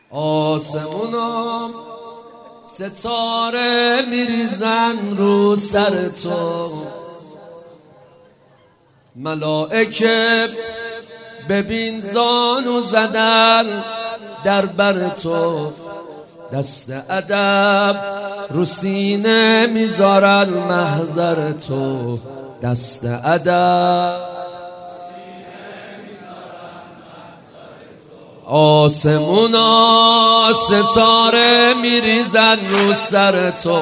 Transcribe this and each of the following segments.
آسمونم ستاره میریزن رو سر تو، ملائکه ببین زانو زدن در بر تو، دست ادب رو سینه میذارن محضر تو، دست ادب. آسمونا ستاره میریزن رو سر تو،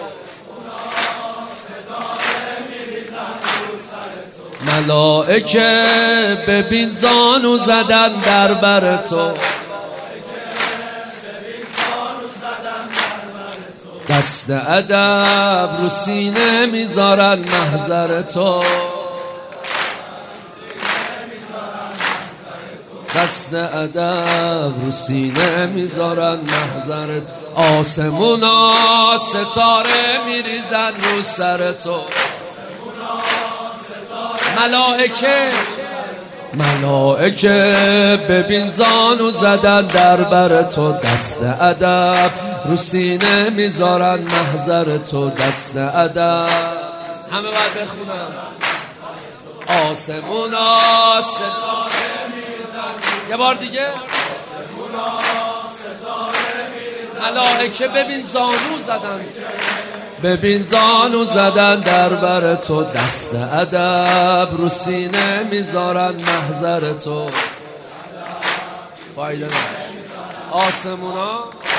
ملائکه ببین زانو زدن در بر تو، دست ادب رو سینه میذارن محضر تو، دست ادب رو سینه میذارن محضرت. آسمونا ستاره میریزن رو سر تو، ملائکه ببین زانو زدن در بر تو، دست ادب رو سینه میذارن محضر تو، دست ادب. همه باید بخونن. آسمونا ستاره یه بار دیگه. ملائکه ببین زانو زدن، ببین زانو زدن در بر تو، دست ادب رو سینه میذارن محضر تو. فایده نش. آسمونا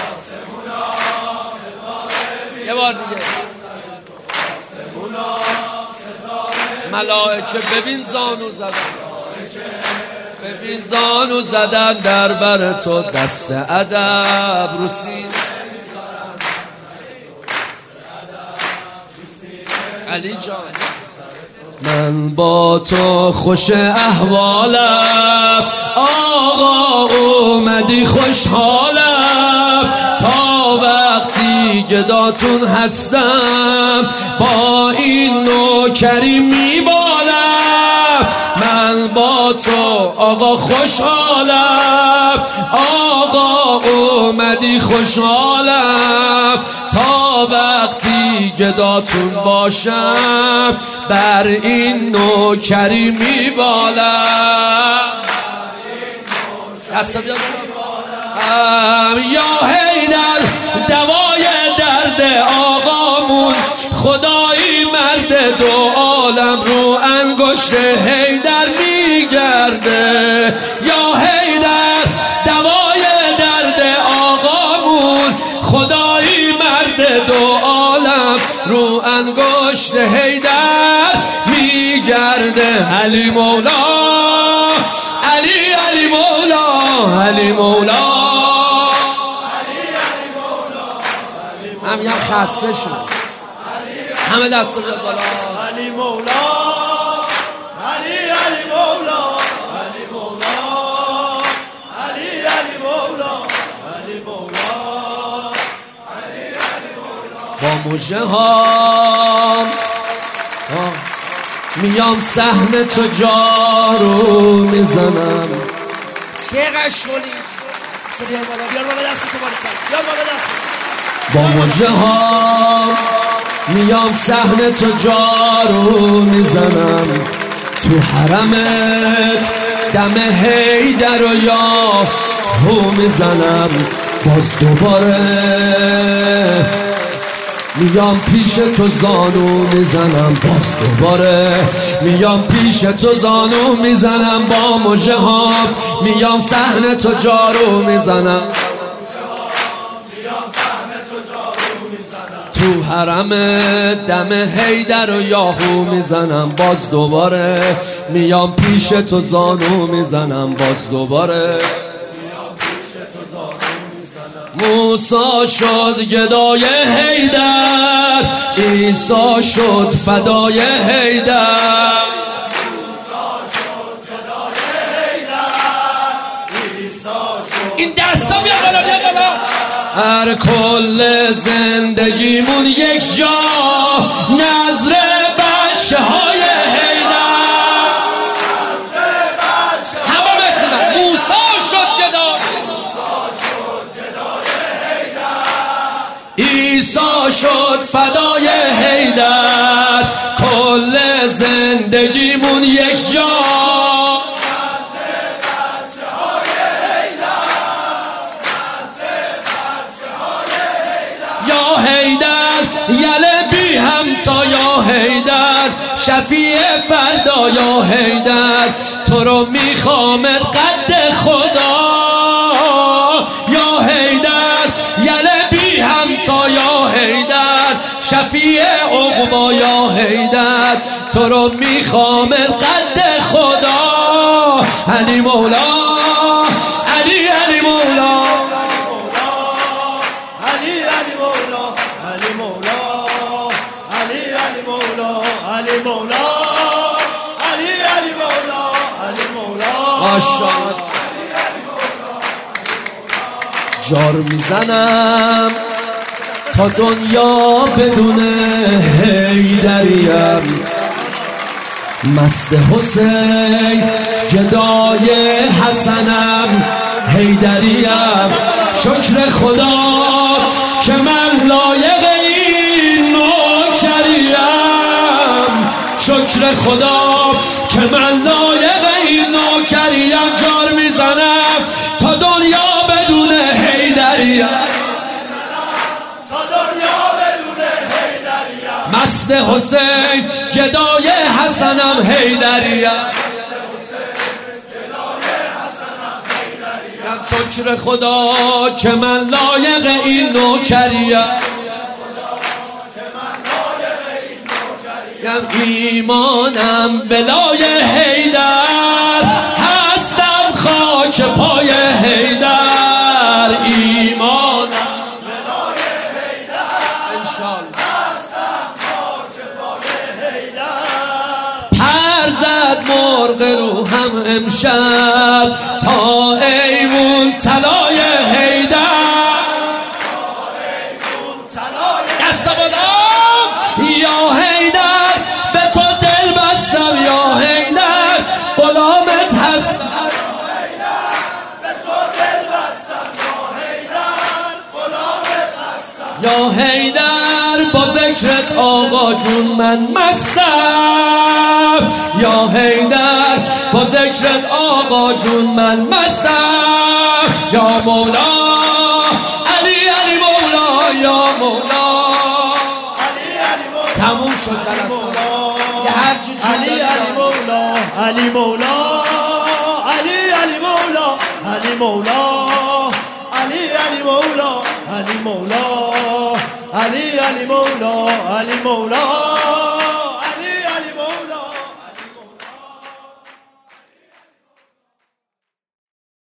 یه بار دیگه. ملائکه ببین زانو زدن، ببین زانو زدن در بر تو، دست ادب رو سینه. علی جان من با تو خوش احوالم، آقا اومدی خوشحالم، تا وقتی گداتون هستم با این نوکری میبالم. من با تو آقا خوشحالم، آقا اومدی خوشحالم، تا وقتی گداتون باشم بر این نوکری میبالم. دست بیاد یا حیدر دوای درد آقامون، خدایی مرد دو عالم رو انگشت حیدر میگرده. یا حیدر دوای درد آقامون، خدایی مرد دو عالم رو انگشت حیدر میگرده. علی مولا، علی علی مولا، علی مولا، هم خسته شد. همه دست بیاد بالا. علی مولا، علی علی مولا، علی مولا، علی علی مولا، علی مولا، علی علی مولا. با مژه ها میام صحن تو جارو میزنم. چقدر شلی. بیار بالا، بیار بالا دست تو بالا، بیار بالا دست. با مژه ها میام صحن تو جارو میزنم، تو حرمت دم حیدر و یاهو میزنم. باز دوباره میام پیش تو زانو میزنم، باز دوباره میام پیش تو زانو میزنم. با مژه ها میام صحن تو جارو میزنم، تو حرم دم حیدر و یاهو میزنم. باز دوباره میام پیش تو زانو میزنم، باز دوباره موسی شد گدای حیدر، عیسی شد فدای حیدر. این دستا بیا بالا، بیا بالا. هر کل زندگیمون یک جا نظر بچه های حیدر. همه بخونم. موسی شد گدا، شد فدای حیدر، کل زندگیمون یک جا. یا حیدر یله بی همتا، یا حیدر شفیع فردا، یا حیدر تو رو میخوامت قد خدا. یا حیدر یله بی همتا، یا حیدر شفیع عقبا، یا حیدر تو رو میخوامت قد خدا. علی مولا، علی علی مولا، جار میزنم تا دنیا بدونه حیدریم، مست حسین جدای حسنم حیدریم. شکر خدا که من لایق این نوکریم، شکر خدا که من لایق این نوکریم. جار میزنم تا دنیا بدونه حیدریم، تا دنیا بدونه حیدریم. مست حسین گدای حسنم حیدریم، شکر خدا که من لایق این نوکریم. ایمانم بلای حیدر، هستم خاک پای حیدر. ایمانم بلای حیدر، انشالله هستم خاک پای حیدر. پر زد مرغ روحم امشب تا ایمون طلای حیدر، دست بادم. یا حیدر به تو دل بستم، یا حیدر غلامت هستم، به تو دل بستم، یا حیدر غلامت هستم. یا حیدر با ذکرت آقا جون من مستم، یا حیدر با ذکرت آقا جون من مستم. یا مولا علی علی مولا، یا مولا تموم شد جلسه. یه هرچی علی علی مولا، علی مولا، علی علی مولا، علی مولا، علی علی مولا، علی مولا، علی علی مولا، علی مولا.